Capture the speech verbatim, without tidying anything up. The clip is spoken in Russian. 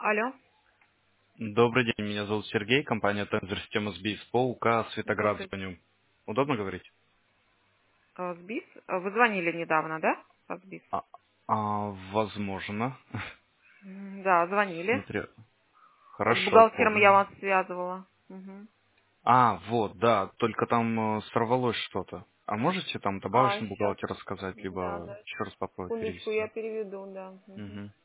Алло, Добрый день, меня зовут Сергей, компания Тензор Система СБИС по УК Светоград здравствуйте. звоню. Удобно говорить? Э, СБИС? Э, Вы звонили недавно, да? По СБИС? А, а, возможно. М, Да, звонили. Смотрю. С Хорошо, бухгалтером я помню. вас связывала. Мгм. А, вот, да, только там э, сорвалось что-то. А можете там А, добавочный сейчас, бухгалтер рассказать, да, либо да. еще раз попробовать Секундочку, я перевести? переведу, да. Мгм. Угу.